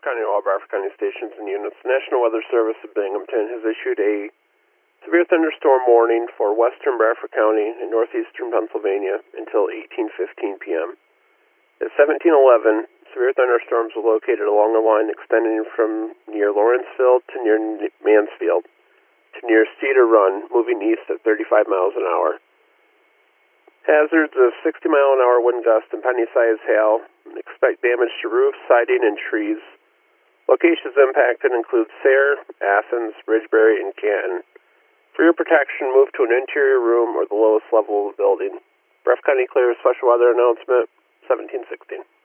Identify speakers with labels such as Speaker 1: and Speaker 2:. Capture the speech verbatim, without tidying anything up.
Speaker 1: County, all Bradford County stations and units. The National Weather Service of Binghamton has issued a severe thunderstorm warning for western Bradford County and northeastern Pennsylvania until eighteen fifteen p m At seventeen eleven, severe thunderstorms were located along a line extending from near Lawrenceville to near Mansfield to near Cedar Run, moving east at thirty-five miles an hour. Hazards of sixty mile an hour wind gusts and penny-sized hail. Expect damage to roofs, siding, and trees. Locations impacted include Sayre, Athens, Ridgebury, and Canton. For your protection, move to an interior room or the lowest level of the building. Bradford County clear special weather announcement, seventeen sixteen.